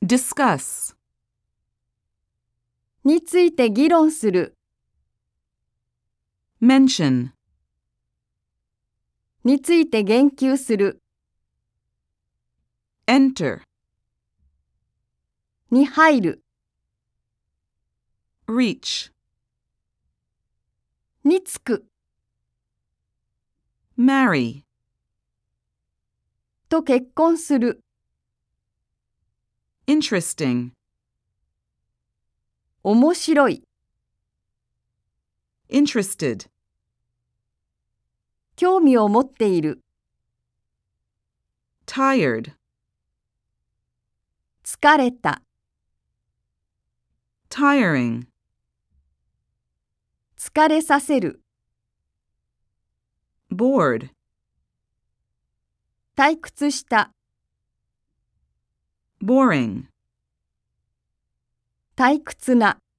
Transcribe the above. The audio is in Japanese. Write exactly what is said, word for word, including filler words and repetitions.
discuss, について議論する、 mention, について言及する、 enter, に入る、 reach, につく、 marry, と結婚する、 interesting, 面白い、 interested, 興味を持っている、 tired, 疲れた、 tiring, 疲れさせる、 bored, 退屈した、 boring. 退屈な。